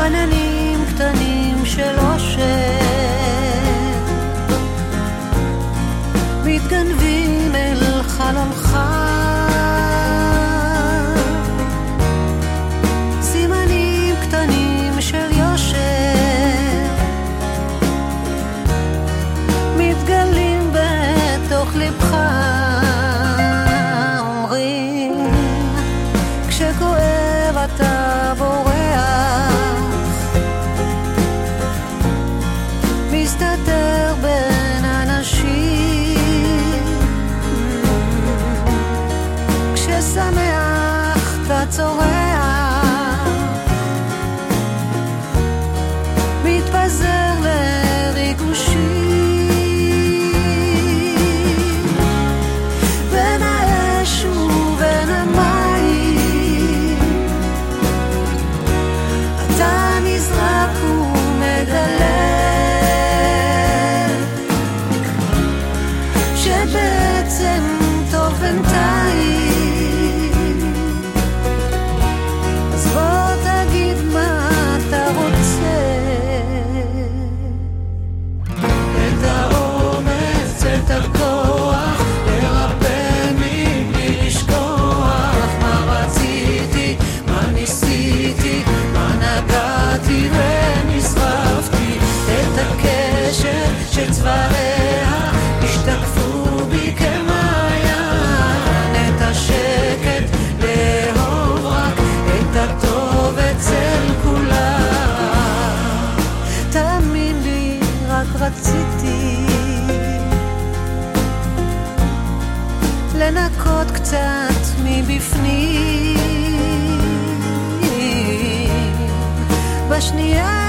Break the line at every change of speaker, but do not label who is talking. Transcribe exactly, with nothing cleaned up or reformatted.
עננים קטנים של אושר מתגנבים אל חלונך, סימנים קטנים של יושר מתגלים בתוך לבך. אומרים כשכואב אתה בורח, מסתתר בין אנשים, כששמח אתה צורח, מתפזר לריגושים, בין האש ובין המים אתה נזרק ומגלה שבעצם טוב בינתיים. אז בוא תגיד מה אתה רוצה, את האומץ, את הכוח לרפא מבלי לשכוח מה רציתי, מה ניסיתי, מה נגעתי ונשרפתי, את הקשר שצוואריה השתקפו בי כמעיין, את השקט לאהוב רק את הטוב אצל כולם. תאמין לי, רק רציתי לנקות קצת מבפנים, בשנייה